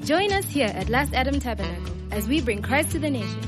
Join us here at Last Adam Tabernacle as we bring Christ to the nations.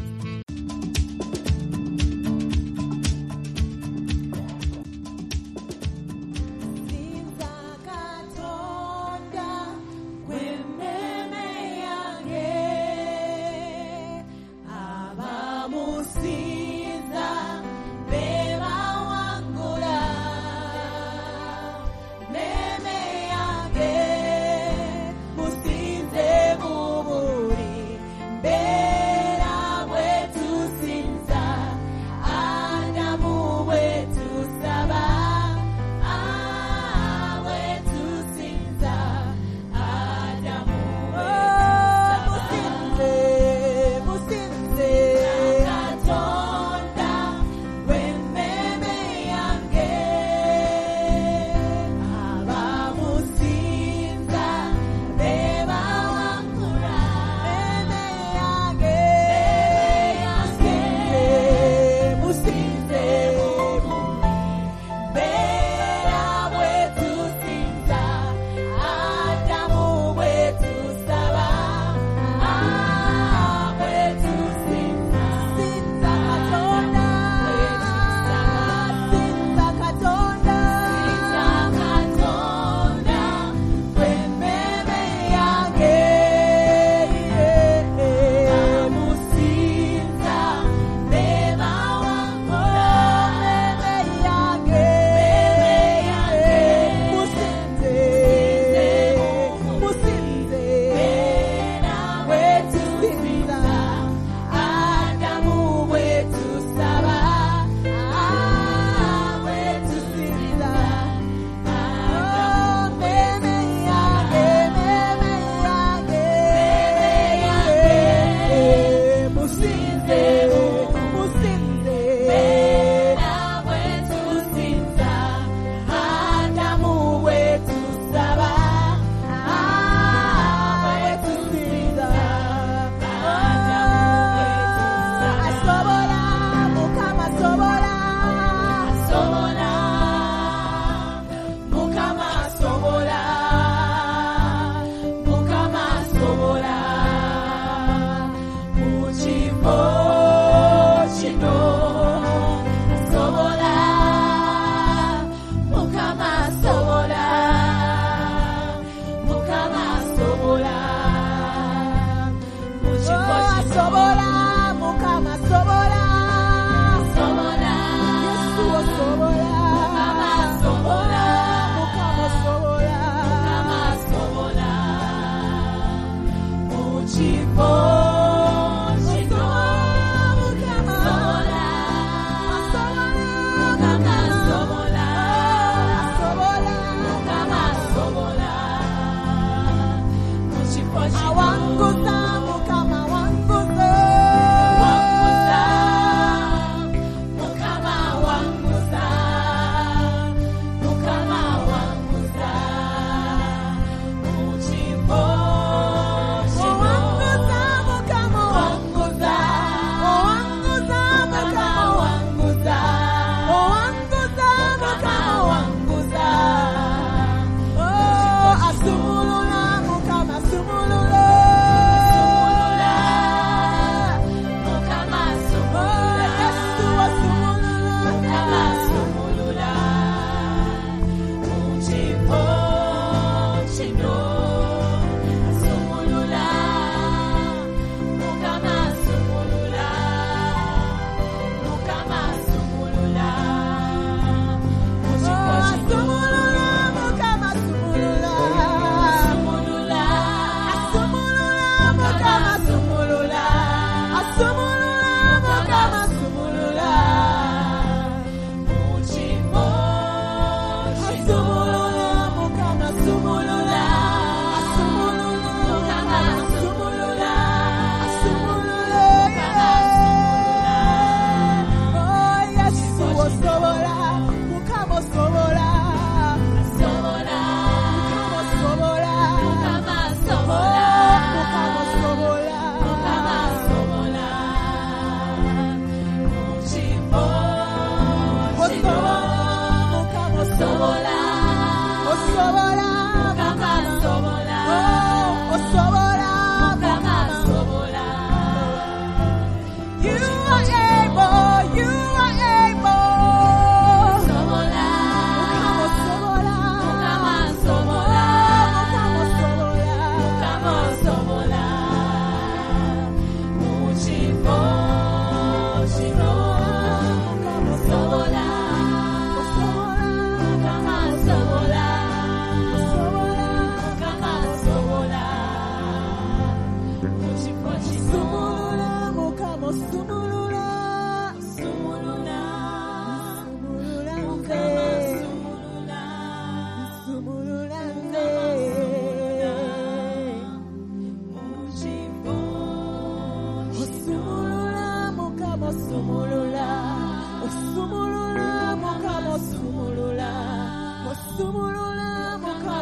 Osobola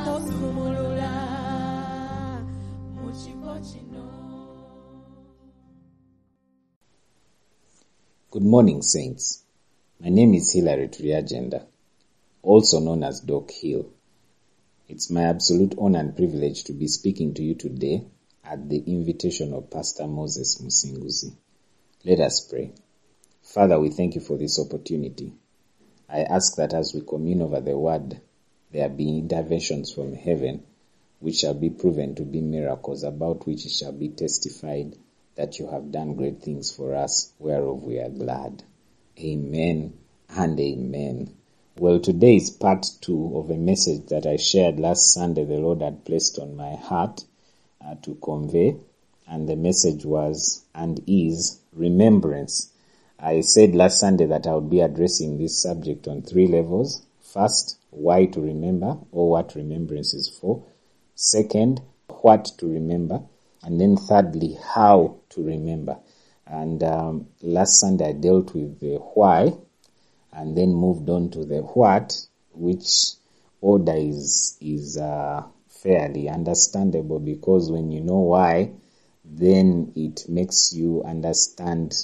Good morning, Saints. My name is Hilary Triagenda, also known as Doc Hill. It's my absolute honor and privilege to be speaking to you today at the invitation of Pastor Moses Musinguzi. Let us pray. Father, we thank you for this opportunity. I ask that as we commune over the word, there be interventions from heaven which shall be proven to be miracles, about which it shall be testified that you have done great things for us, whereof we are glad. Amen and amen. Well, today is part 2 of a message that I shared last Sunday the Lord had placed on my heart to convey, and the message was and is remembrance. I said last Sunday that I would be addressing this subject on 3 levels. First, why to remember, or what remembrance is for. Second, what to remember. And then thirdly, how to remember. And last Sunday I dealt with the why, and then moved on to the what, which order is fairly understandable, because when you know why, then it makes you understand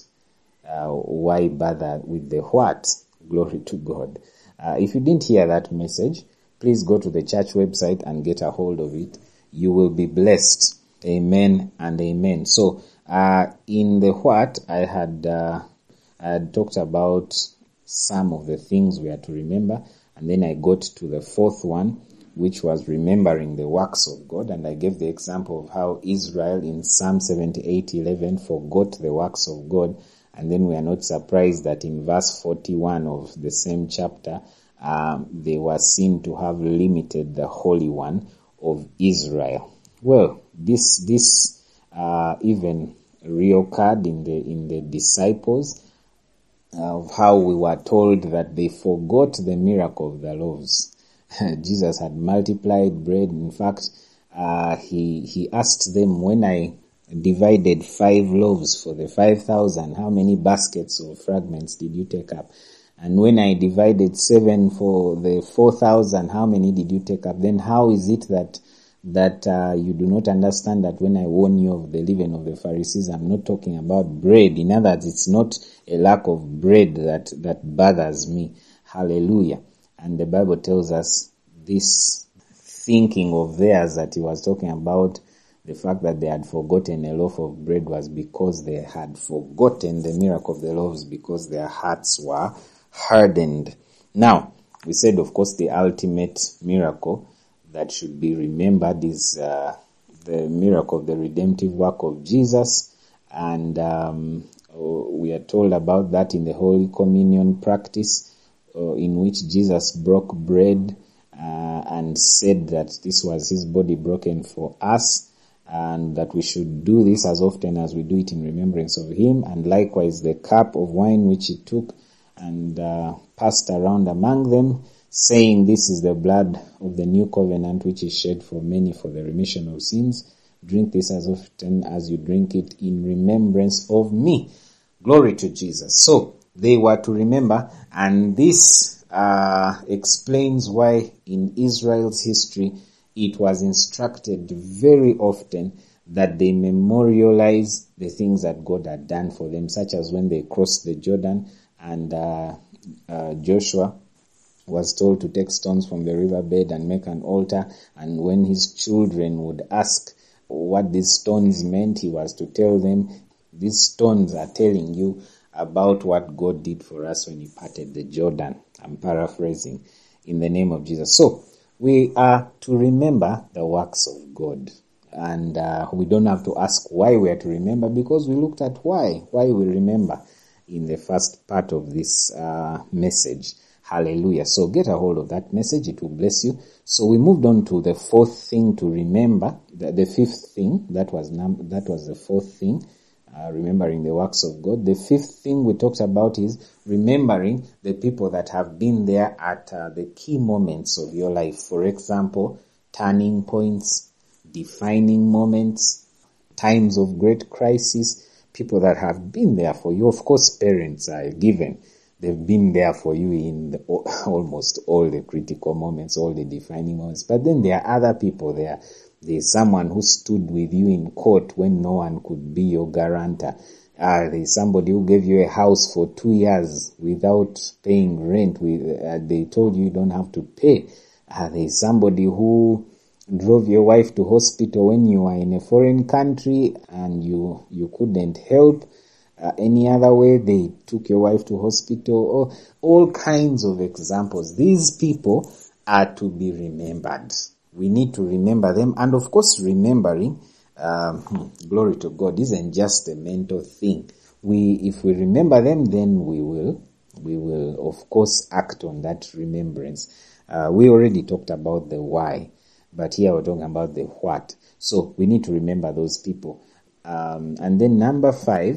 why bother with the what. Glory to God. If you didn't hear that message, please go to the church website and get a hold of it. You will be blessed. Amen and amen. So, in the what, I had talked about some of the things we are to remember, and then I got to the 4th one, which was remembering the works of God, and I gave the example of how Israel in Psalm 78:11 forgot the works of God, and then we are not surprised that in verse 41 of the same chapter, they were seen to have limited the Holy One of Israel. Well, this even reoccurred in the disciples, of how we were told that they forgot the miracle of the loaves. Jesus had multiplied bread. In fact, he asked them, when I divided 5 loaves for the 5,000, how many baskets of fragments did you take up? And when I divided 7 for the 4,000, how many did you take up? Then how is it that you do not understand that when I warn you of the leaven of the Pharisees, I'm not talking about bread? In other words, it's not a lack of bread that bothers me. Hallelujah. And the Bible tells us this thinking of theirs that he was talking about, the fact that they had forgotten a loaf of bread, was because they had forgotten the miracle of the loaves, because their hearts were hardened. Now, we said, of course, the ultimate miracle that should be remembered is the miracle of the redemptive work of Jesus, and we are told about that in the Holy Communion practice, in which Jesus broke bread and said that this was his body broken for us, and that we should do this as often as we do it in remembrance of him. And likewise the cup of wine which he took and passed around among them, saying, this is the blood of the new covenant which is shed for many for the remission of sins. Drink this as often as you drink it in remembrance of me. Glory to Jesus. So they were to remember, and this explains why in Israel's history it was instructed very often that they memorialize the things that God had done for them, such as when they crossed the Jordan and Joshua was told to take stones from the riverbed and make an altar, and when his children would ask what these stones meant, he was to tell them, these stones are telling you about what God did for us when he parted the Jordan. I'm paraphrasing, in the name of Jesus. So, we are to remember the works of God, and we don't have to ask why we are to remember, because we looked at why we remember in the first part of this message. Hallelujah. So get a hold of that message. It will bless you. So we moved on to the 4th thing to remember. The 5th thing, that was the 4th thing, remembering the works of God. The 5th thing we talked about is remembering the people that have been there at the key moments of your life. For example, turning points, defining moments, times of great crisis, people that have been there for you. Of course, parents are given. They've been there for you in almost all the critical moments, all the defining moments. But then there are other people there. There's someone who stood with you in court when no one could be your guarantor. There's somebody who gave you a house for 2 years without paying rent. They told you don't have to pay. There's somebody who drove your wife to hospital when you were in a foreign country and you couldn't help. Any other way, they took your wife to hospital, or all kinds of examples. These people are to be remembered. We need to remember them. And of course, remembering, glory to God, isn't just a mental thing. If we remember them, then we will of course act on that remembrance. We already talked about the why, but here we're talking about the what. So we need to remember those people. And then number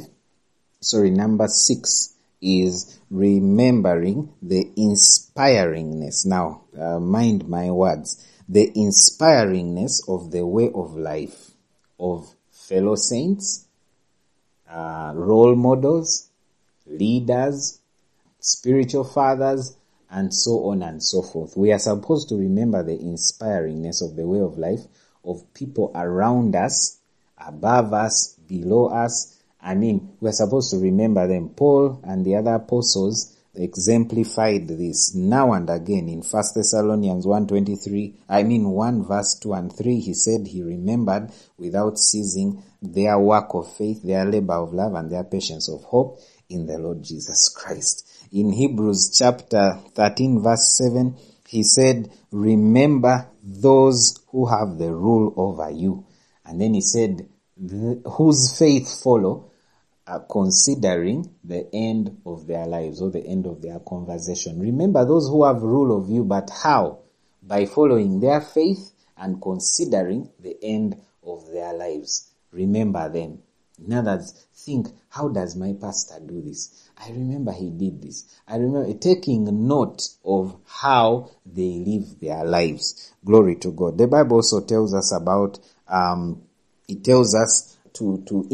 6 is remembering the inspiringness. Now, mind my words. The inspiringness of the way of life of fellow saints, role models, leaders, spiritual fathers, and so on and so forth. We are supposed to remember the inspiringness of the way of life of people around us, above us, below us. We're supposed to remember them. Paul and the other apostles exemplified this now and again in 1 Thessalonians 1 verse 2 and 3. He said he remembered without ceasing their work of faith, their labor of love, and their patience of hope in the Lord Jesus Christ. In Hebrews chapter 13 verse 7, he said, remember those who have the rule over you. And then he said, whose faith follow, considering the end of their lives or the end of their conversation. Remember those who have rule of you, but how? By following their faith and considering the end of their lives. Remember them. In other words, think, how does my pastor do this? I remember he did this. I remember taking note of how they live their lives. Glory to God. The Bible also tells us about, it tells us to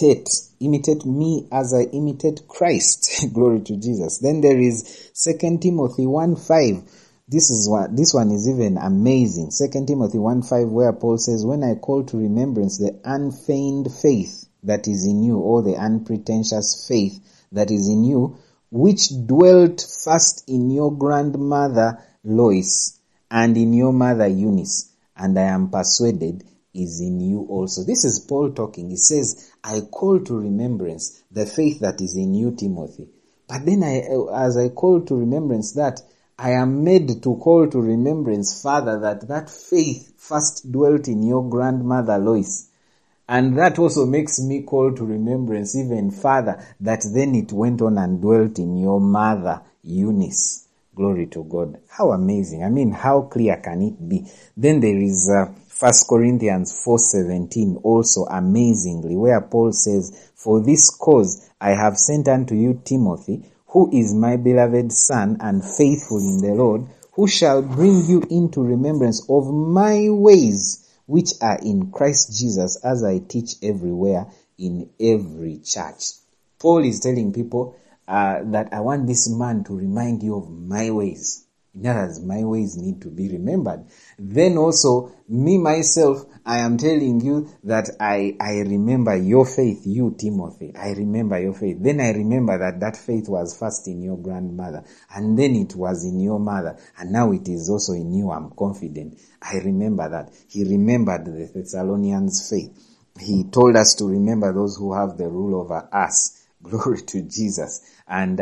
imitate me as I imitate Christ. Glory to Jesus. Then there is 2 Timothy 1:5. This one is even amazing. 2 Timothy 1:5, where Paul says, when I call to remembrance the unfeigned faith that is in you, or the unpretentious faith that is in you, which dwelt first in your grandmother Lois and in your mother Eunice, and I am persuaded is in you also. This is Paul talking. He says, I call to remembrance the faith that is in you, Timothy. But then as I call to remembrance that, I am made to call to remembrance further that faith first dwelt in your grandmother Lois. And that also makes me call to remembrance even further that then it went on and dwelt in your mother Eunice. Glory to God. How amazing. How clear can it be? Then there is 1 Corinthians 4:17, also amazingly, where Paul says, for this cause I have sent unto you Timothy, who is my beloved son and faithful in the Lord, who shall bring you into remembrance of my ways, which are in Christ Jesus, as I teach everywhere in every church. Paul is telling people that I want this man to remind you of my ways. In other words, my ways need to be remembered. Then also, me myself, I am telling you that I remember your faith, you Timothy. I remember your faith. Then I remember that faith was first in your grandmother, and then it was in your mother, and now it is also in you. I'm confident. I remember that. He remembered the Thessalonians' faith. He told us to remember those who have the rule over us. Glory to Jesus. And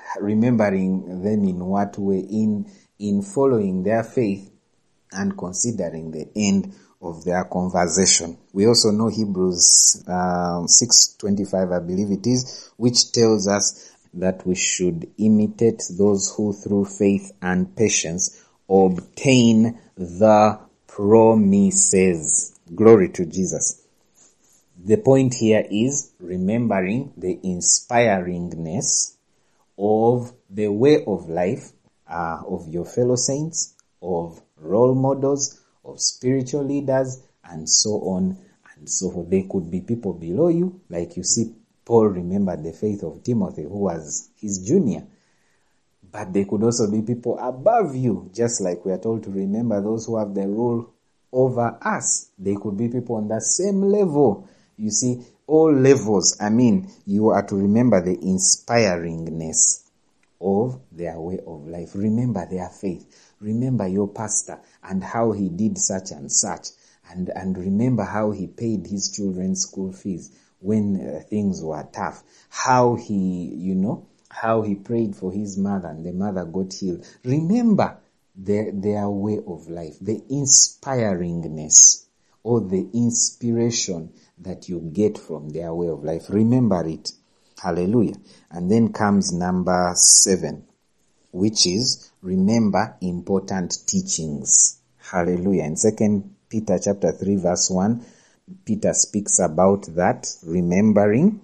remembering them in what way? In following their faith and considering the end of their conversation. We also know Hebrews 6:25, I believe it is, which tells us that we should imitate those who through faith and patience obtain the promises. Glory to Jesus. The point here is remembering the inspiringness of the way of life of your fellow saints, of role models, of spiritual leaders, and so on and so forth. They could be people below you, like you see Paul remembered the faith of Timothy, who was his junior. But they could also be people above you, just like we are told to remember those who have the rule over us. They could be people on the same level. You see, all levels. You are to remember the inspiringness of their way of life. Remember their faith. Remember your pastor and how he did such and such. And remember how he paid his children's school fees when things were tough. How he prayed for his mother and the mother got healed. Remember their way of life, the inspiringness or the inspiration that you get from their way of life. Remember it. Hallelujah. And then comes number 7, which is remember important teachings. Hallelujah. In 2 Peter chapter 3 verse 1, Peter speaks about that, remembering,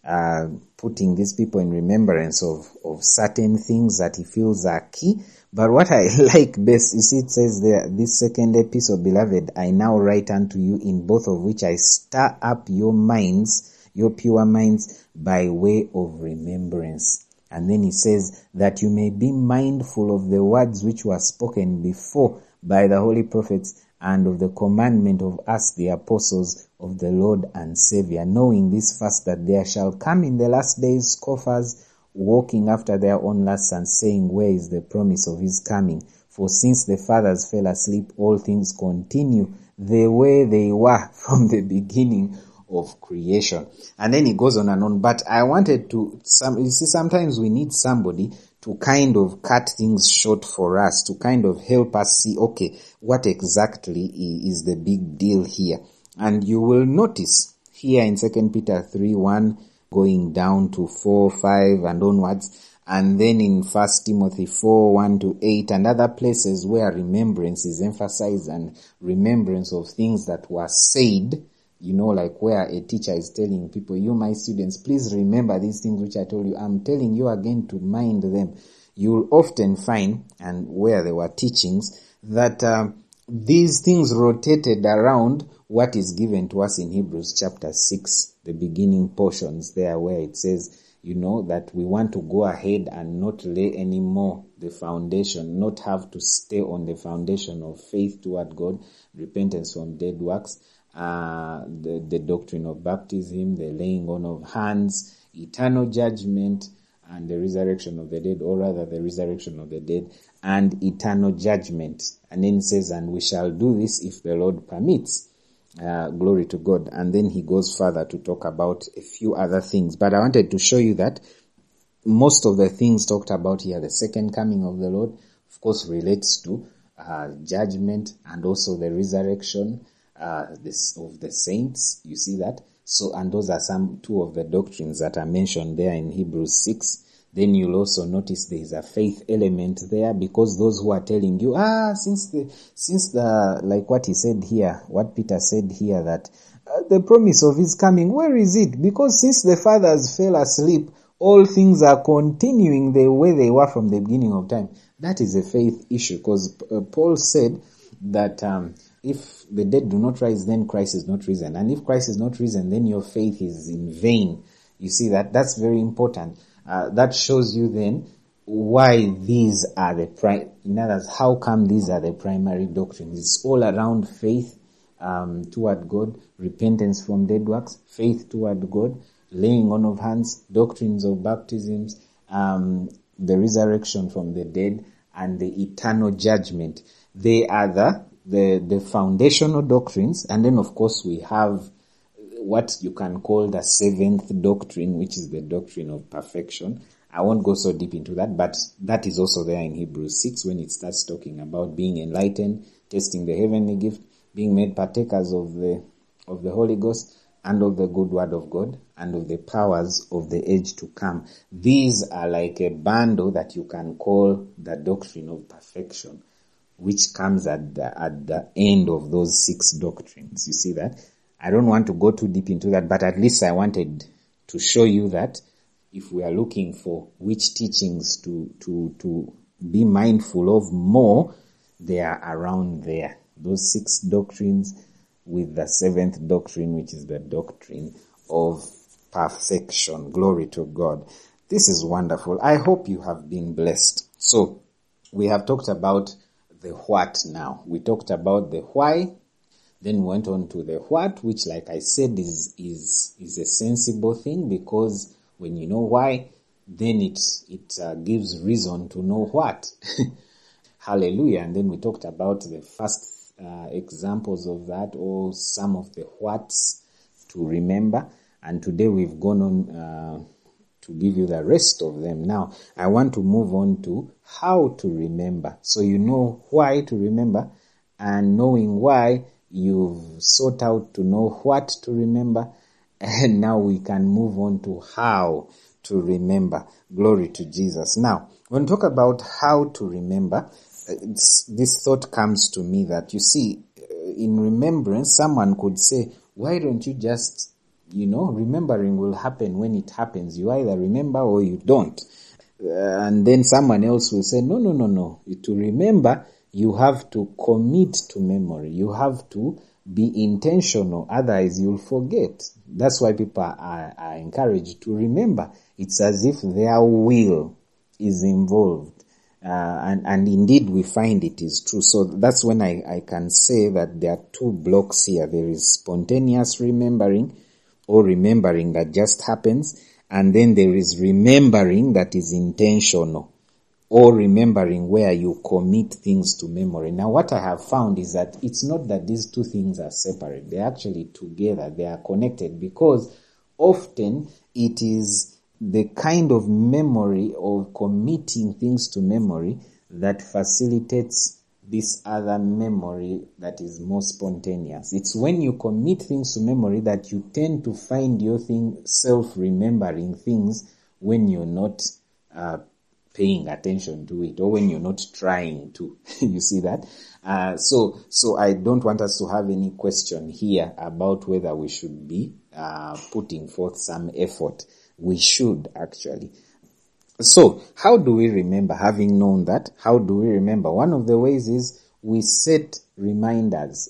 putting these people in remembrance of certain things that he feels are key. But what I like best, you see, it says there, this second epistle, beloved, I now write unto you, in both of which I stir up your minds, your pure minds, by way of remembrance. And then he says that you may be mindful of the words which were spoken before by the holy prophets, and of the commandment of us, the apostles of the Lord and Savior, knowing this first, that there shall come in the last days scoffers, walking after their own lusts, and saying, where is the promise of his coming? For since the fathers fell asleep, all things continue the way they were from the beginning of creation. And then he goes on and on. But I wanted to, sometimes we need somebody to kind of cut things short for us, to kind of help us see, okay, what exactly is the big deal here. And you will notice here in 2 Peter 3:1, going down to 4:5 and onwards, and then in 1 Timothy 4:1-8 and other places where remembrance is emphasized, and remembrance of things that were said, like where a teacher is telling people, you, my students, please remember these things which I told you. I'm telling you again to mind them. You'll often find, and where there were teachings, that these things rotated around what is given to us in Hebrews chapter 6, the beginning portions there where it says, that we want to go ahead and not lay any more the foundation, not have to stay on the foundation of faith toward God, repentance from dead works, the doctrine of baptism, the laying on of hands, eternal judgment, and the resurrection of the dead, or rather the resurrection of the dead and eternal judgment. And then it says, and we shall do this if the Lord permits. Glory to God. And then he goes further to talk about a few other things. But I wanted to show you that most of the things talked about here, the second coming of the Lord, of course, relates to judgment and also the resurrection of the saints. You see that? So, and those are two of the doctrines that are mentioned there in Hebrews 6. Then you'll also notice there is a faith element there, because those who are telling you, since the, like what he said here, what Peter said here, that the promise of his coming, where is it? Because since the fathers fell asleep, all things are continuing the way they were from the beginning of time. That is a faith issue, because Paul said that if the dead do not rise, then Christ is not risen. And if Christ is not risen, then your faith is in vain. You see that? That's very important. That shows you then why these are in other words, how come these are the primary doctrines. It's all around faith toward God, repentance from dead works, faith toward God, laying on of hands, doctrines of baptisms, the resurrection from the dead, and the eternal judgment. They are the foundational doctrines. And then of course we have what you can call the seventh doctrine, which is the doctrine of perfection. I won't go so deep into that, but that is also there in Hebrews 6 when it starts talking about being enlightened, tasting the heavenly gift, being made partakers of the Holy Ghost and of the good word of God and of the powers of the age to come. These are like a bundle that you can call the doctrine of perfection, which comes at the end of those 6 doctrines. You see that? I don't want to go too deep into that, but at least I wanted to show you that if we are looking for which teachings to be mindful of more, they are around there. Those 6 doctrines with the 7th doctrine, which is the doctrine of perfection. Glory to God. This is wonderful. I hope you have been blessed. So we have talked about the what now. We talked about the why, then we went on to the what, which, like I said, is a sensible thing, because when you know why, then it gives reason to know what. Hallelujah. And then we talked about the first examples of that, or some of the whats to remember. And today we've gone on to give you the rest of them. Now, I want to move on to how to remember. So you know why to remember, and knowing why, you've sought out to know what to remember, and now we can move on to how to remember. Glory to Jesus. Now, when we talk about how to remember, this thought comes to me that, you see, in remembrance, someone could say, why don't you just, remembering will happen when it happens. You either remember or you don't. And then someone else will say, no. To remember, you have to commit to memory. You have to be intentional. Otherwise, you'll forget. That's why people are encouraged to remember. It's as if their will is involved. And indeed, we find it is true. So that's when I can say that there are two blocks here. There is spontaneous remembering, or remembering that just happens. And then there is remembering that is intentional, or remembering where you commit things to memory. Now, what I have found is that it's not that these two things are separate. They're actually together. They are connected, because often it is the kind of memory of committing things to memory that facilitates this other memory that is more spontaneous. It's when you commit things to memory that you tend to find your self-remembering things when you're not paying attention to it, or when you're not trying to. You see that? So I don't want us to have any question here about whether we should be putting forth some effort. We should, actually. So, how do we remember? Having known that, how do we remember? One of the ways is we set reminders.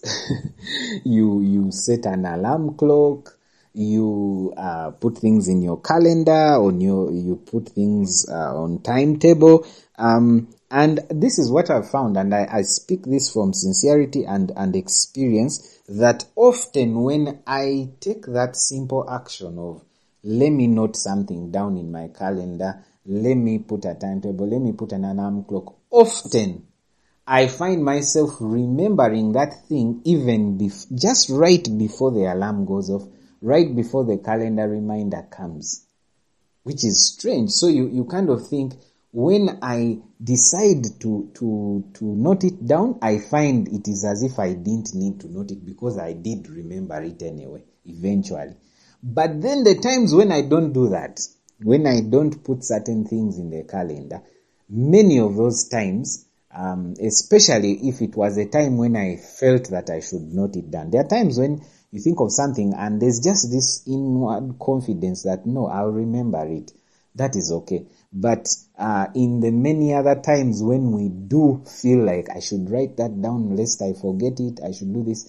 You set an alarm clock. You put things in your calendar, you put things on timetable. And this is what I've found, and I speak this from sincerity and experience, that often when I take that simple action of, let me note something down in my calendar, let me put a timetable, let me put an alarm clock, often I find myself remembering that thing even just right before the alarm goes off, right before the calendar reminder comes, which is strange. So you kind of think, when I decide to note it down, I find it is as if I didn't need to note it, because I did remember it anyway, eventually. But then the times when I don't do that, when I don't put certain things in the calendar, many of those times, especially if it was a time when I felt that I should note it down. There are times when you think of something and there's just this inward confidence that, no, I'll remember it. That is okay. But in the many other times when we do feel like I should write that down lest I forget it, I should do this,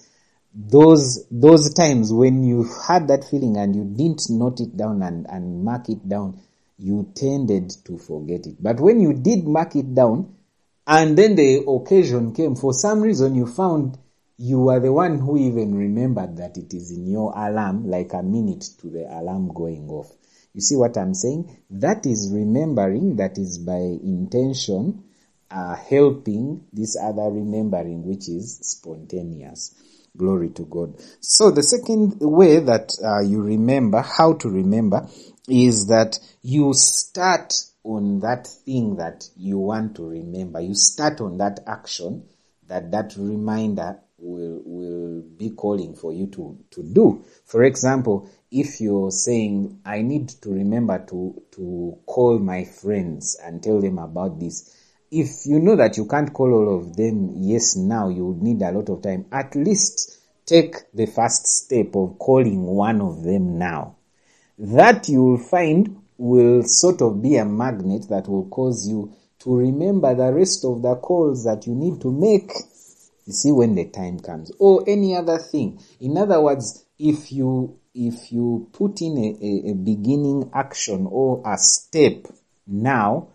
those times when you had that feeling and you didn't note it down and mark it down, you tended to forget it. But when you did mark it down, and then the occasion came, for some reason you found you were the one who even remembered that it is in your alarm, like a minute to the alarm going off. You see what I'm saying? That is remembering, that is by intention, helping this other remembering, which is spontaneous. Glory to God. So the second way that you remember, how to remember, is that you start on that thing that you want to remember. You start on that action that reminder will be calling for you to do. For example, if you're saying, I need to remember to call my friends and tell them about this. If you know that you can't call all of them, yes, now you would need a lot of time. At least take the first step of calling one of them now. That you will find will sort of be a magnet that will cause you to remember the rest of the calls that you need to make. You see, when the time comes, or any other thing. In other words, if you put in a beginning action or a step now,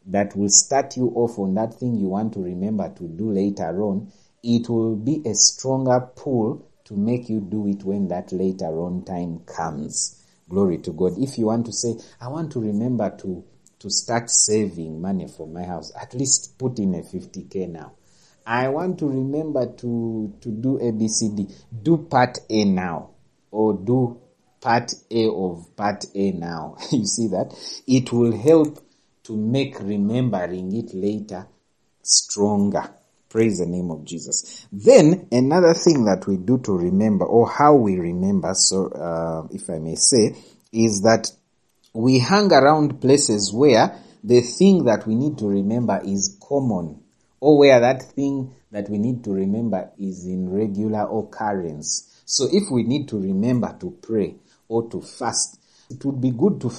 that will start you off on that thing you want to remember to do later on, it will be a stronger pull to make you do it when that later on time comes. Glory to God. If you want to say, I want to remember to start saving money for my house, at least put in a 50K now. I want to remember to do ABCD. Do part A now, or do part A of part A now. You see that? It will help to make remembering it later stronger. Praise the name of Jesus. Then another thing that we do to remember, or how we remember, so if I may say, is that we hang around places where the thing that we need to remember is common, or where that thing that we need to remember is in regular occurrence. So if we need to remember to pray or to fast, it would be good to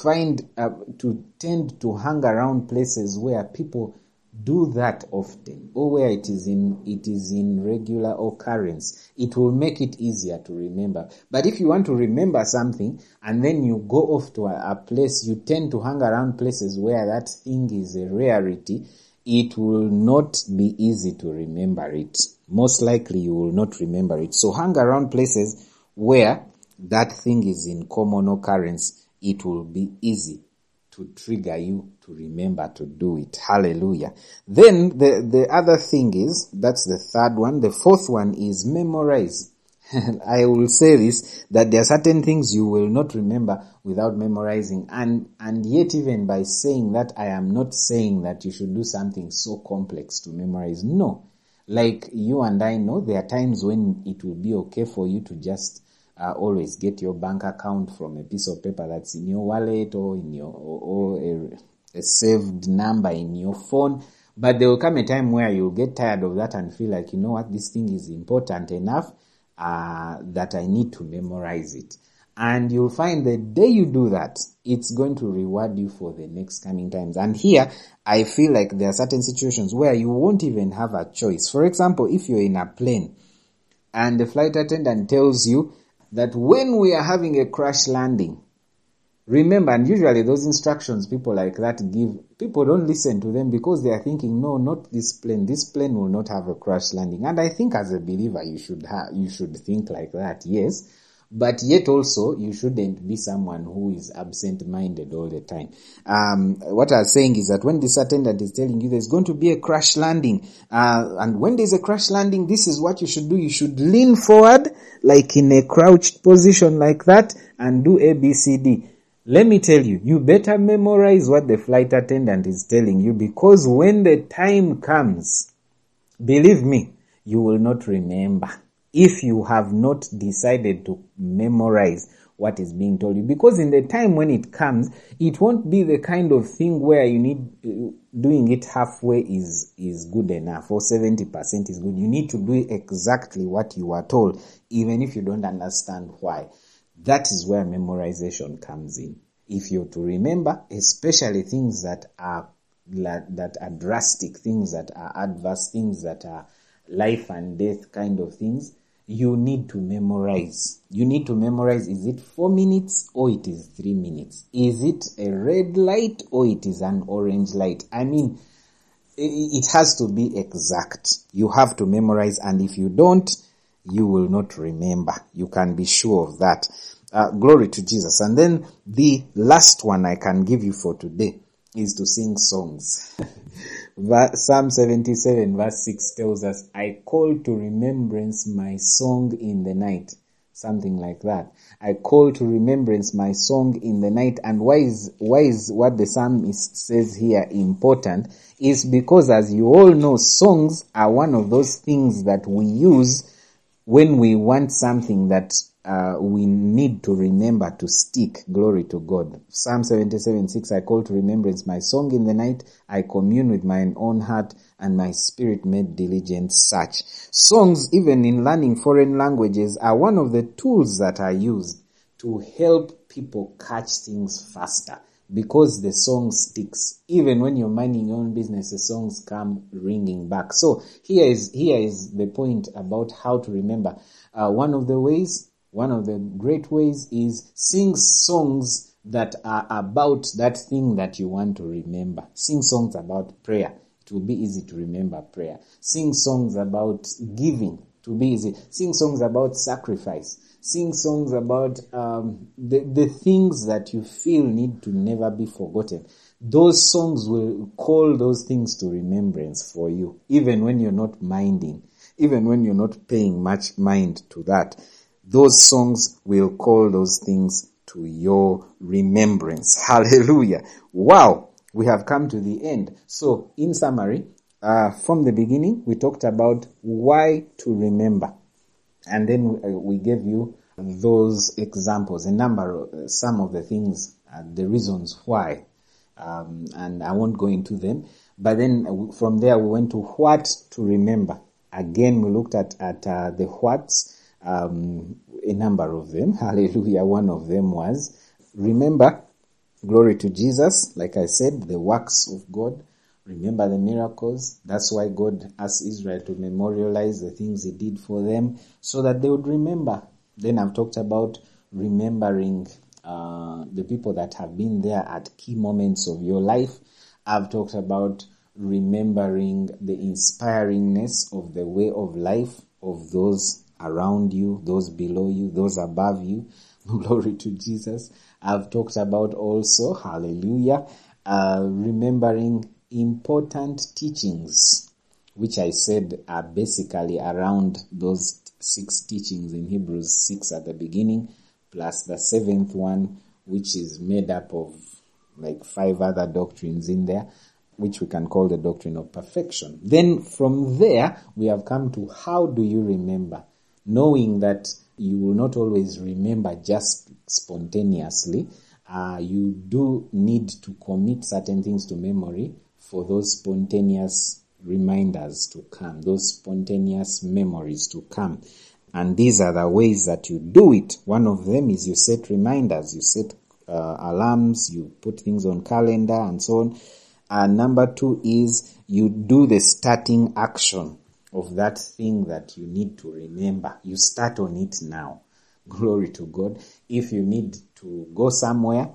to tend to hang around places where people do that often, or where it is in regular occurrence. It will make it easier to remember. But if you want to remember something and then you go off to a place, you tend to hang around places where that thing is a rarity, it will not be easy to remember it. Most likely you will not remember it. So hang around places where that thing is in common occurrence. It will be easy to trigger you to remember to do it. Hallelujah. Then the other thing is, that's the third one. The fourth one is memorize. I will say this, that there are certain things you will not remember without memorizing. And yet even by saying that, I am not saying that you should do something so complex to memorize. No. Like you and I know, there are times when it will be okay for you to just always get your bank account from a piece of paper that's in your wallet, or in your a saved number in your phone. But there will come a time where you'll get tired of that and feel like, you know what, this thing is important enough that I need to memorize it. And you'll find the day you do that, it's going to reward you for the next coming times. And here, I feel like there are certain situations where you won't even have a choice. For example, if you're in a plane and the flight attendant tells you that when we are having a crash landing, remember, and usually those instructions people like that give, people don't listen to them because they are thinking, no, not this plane. This plane will not have a crash landing. And I think as a believer, you should think like that, yes. But yet also, you shouldn't be someone who is absent-minded all the time. What I was saying is that when this attendant is telling you there's going to be a crash landing, and when there's a crash landing, this is what you should do. You should lean forward, like in a crouched position like that, and do ABCD. Let me tell you, you better memorize what the flight attendant is telling you, because when the time comes, believe me, you will not remember if you have not decided to memorize what is being told you. Because in the time when it comes, it won't be the kind of thing where you need doing it halfway is good enough, or 70% is good. You need to do exactly what you are told, even if you don't understand why. That is where memorization comes in. If you're to remember, especially things that are drastic, things that are adverse, things that are life and death kind of things, you need to memorize. You need to memorize, is it 4 minutes or it is 3 minutes? Is it a red light or it is an orange light? I mean, it has to be exact. You have to memorize, and if you don't, you will not remember. You can be sure of that. Glory to Jesus. And then the last one I can give you for today is to sing songs. Psalm 77 verse 6 tells us, I call to remembrance my song in the night. Something like that. I call to remembrance my song in the night. And why is what the psalmist says here important? Is because, as you all know, songs are one of those things that we use when we want something that we need to remember to stick. Glory to God. Psalm 77:6, I call to remembrance my song in the night. I commune with mine own heart, and my spirit made diligent search. Songs, even in learning foreign languages, are one of the tools that are used to help people catch things faster, because the song sticks. Even when you're minding your own business, the songs come ringing back. So here is the point about how to remember. One of the great ways is sing songs that are about that thing that you want to remember. Sing songs about prayer. It will be easy to remember prayer. Sing songs about giving. It will be easy. Sing songs about sacrifice. Sing songs about the things that you feel need to never be forgotten. Those songs will call those things to remembrance for you, even when you're not minding, even when you're not paying much mind to that. Those songs will call those things to your remembrance. Hallelujah. Wow. We have come to the end. So, in summary, from the beginning, we talked about why to remember. And then we gave you those examples, some of the things, the reasons why. And I won't go into them. But then from there, we went to what to remember. Again, we looked at the whats, a number of them. Hallelujah. One of them was, remember, glory to Jesus. Like I said, the works of God. Remember the miracles. That's why God asked Israel to memorialize the things he did for them so that they would remember. Then I've talked about remembering the people that have been there at key moments of your life. I've talked about remembering the inspiringness of the way of life of those around you, those below you, those above you. Glory to Jesus. I've talked about also, hallelujah, remembering important teachings, which I said are basically around those 6 teachings in Hebrews 6 at the beginning, plus the 7th one, which is made up of like 5 other doctrines in there, which we can call the doctrine of perfection. Then from there, we have come to how do you remember? Knowing that you will not always remember just spontaneously. You do need to commit certain things to memory for those spontaneous reminders to come, those spontaneous memories to come. And these are the ways that you do it. One of them is you set reminders, you set alarms, you put things on calendar and so on. And number 2 is you do the starting action of that thing that you need to remember. You start on it now. Glory to God. If you need to go somewhere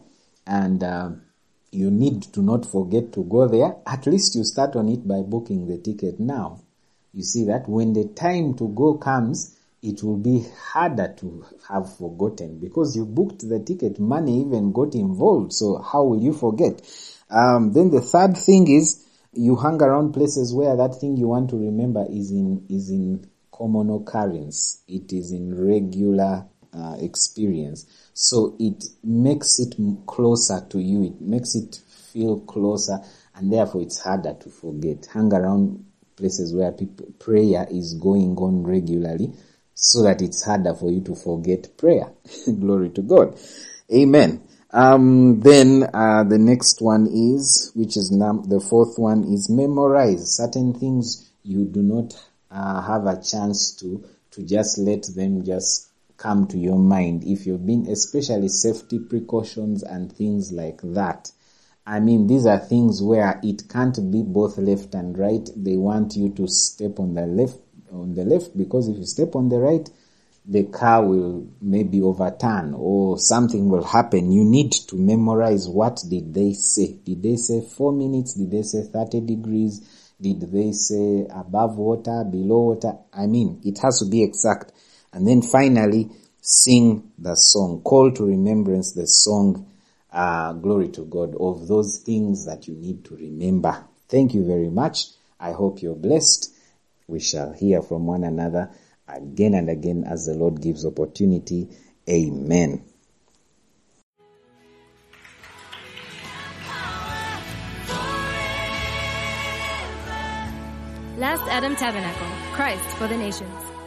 and you need to not forget to go there, at least you start on it by booking the ticket now. You see that when the time to go comes, it will be harder to have forgotten because you booked the ticket, money even got involved. So how will you forget? Then the third thing is you hang around places where that thing you want to remember is in common occurrence. It is in regular experience. So it makes it closer to you. It makes it feel closer, and therefore it's harder to forget. Hang around places where prayer is going on regularly so that it's harder for you to forget prayer. Glory to God. Amen. Then the next one is, which is the 4th one, is memorize. Certain things you do not have a chance to just let them just come to your mind. If you've been, especially safety precautions and things like that. I mean, these are things where it can't be both left and right. They want you to step on the left, because if you step on the right, the car will maybe overturn or something will happen. You need to memorize, what did they say? Did they say 4 minutes? Did they say 30 degrees? Did they say above water, below water? I mean, it has to be exact. And then finally, sing the song. Call to remembrance the song, glory to God, of those things that you need to remember. Thank you very much. I hope you're blessed. We shall hear from one another again and again as the Lord gives opportunity. Amen. Last Adam Tabernacle, Christ for the Nations.